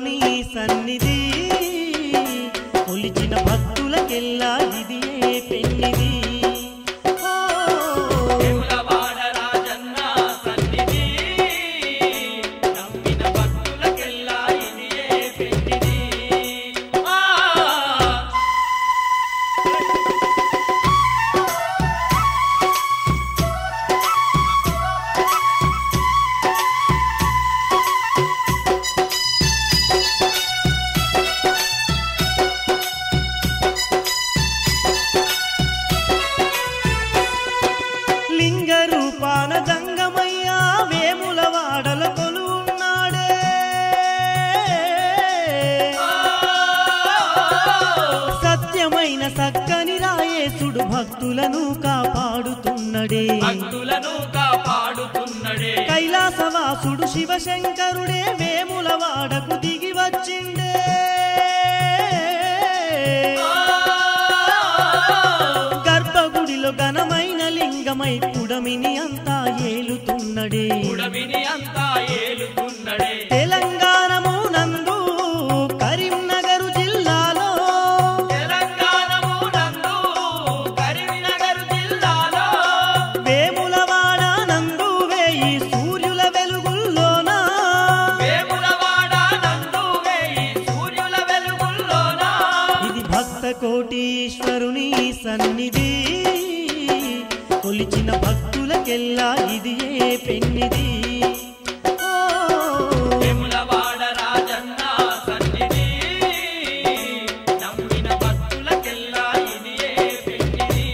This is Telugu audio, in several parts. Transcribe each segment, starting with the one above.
ఈశ్వరుని సన్నిధి కొలిచిన భక్తులకెల్లా ఇదియే పెన్నిది లింగరూపాన జంగమయ్య వేములవాడల కొలువున్నాడే సత్యమైన సక్కని రాయేసుడు భక్తులను కాపాడుతున్నడే కైలాసవాసుడు శివశంకరుడే వేములవాడకు దిగి వచ్చిండే గర్భగుడిలో ఘనమైన లింగమై పుడమిని అంతా ఏలుతున్నడే తెలంగాణము నందు కరీంనగర్ జిల్లాలో వేములవాడ నందు వేయి సూర్యుల వెలుగుల్లోన ఇది భక్త కోటీశ్వరుని సన్నిధి కొలిచిన భక్తులకెల్లా ఇదియే పెన్నిది వేములవాడ రాజన్న సన్నిధి నమ్మిన భక్తులకెల్లా ఇదియే పెన్నిది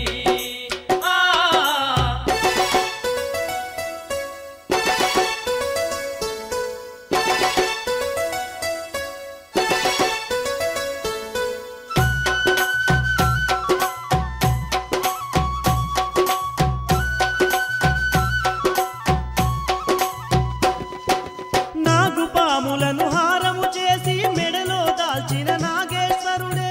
నాగుపాములను హారము చేసి మెడలో దాల్చిన నాగేశ్వరుడే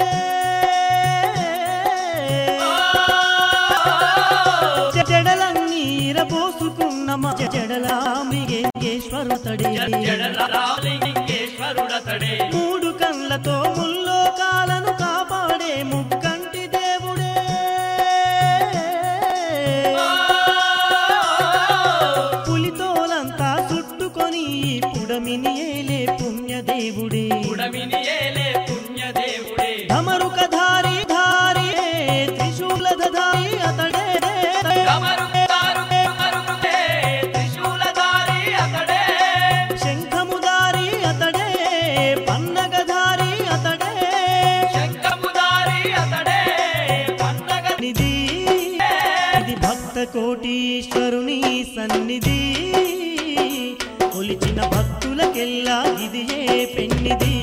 జడలన్నీర పోసుకున్న మా జడలాంబికేశ్వరుతడే మూడు కళ్ళతో ముల్లోకాలను కాపాడే ముక్కంటి దేవుడే పులితోలంతా చుట్టుకొని పుడమిని ఏలే పుణ్యదేవుడే ధమరుకధారి ధారి త్రిశూలధారి అతడే శంఖముదారి అతడే పన్నగధారి అతడే నిధి ఇది భక్త కోటీశ్వరుని సన్నిధి కొలిచిన భక్తులకెల్లా ఇదియే పెన్నిది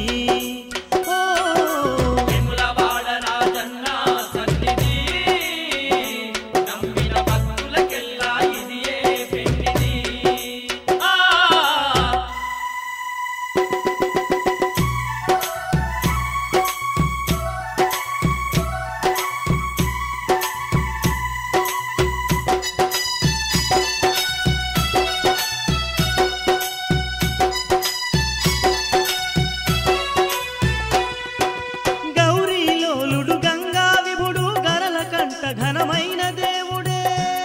వేములవాడ రాజన్న సన్నిధి నమ్మిన భక్తులకెల్లా ఇదియే పెన్నిది గౌరీలోలుడు గంగా విభుడు గరల కంట ఘనమైన దేవుడే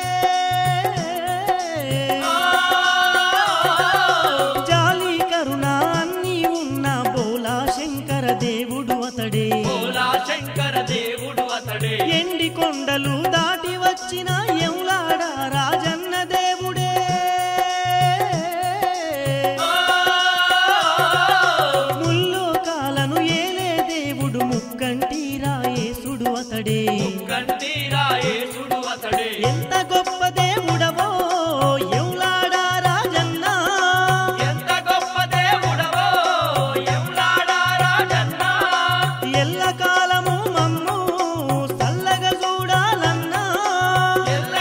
జాలి కరుణ అన్నీ ఉన్న బోలా శంకర దేవుడు అతడే ఎండి కొండలు దాటి వచ్చిన ఎములాడ రాజన్న దేవుడే ముల్లోకాలను ఏలే దేవుడు ముక్కంటి రాయేసుడు అతడే ఎంత గొప్ప దేవుడవో ఎములాడ రాజన్న ఎల్లకాలము మమ్ము చల్లగా చూడాలన్నా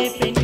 పెన్నిది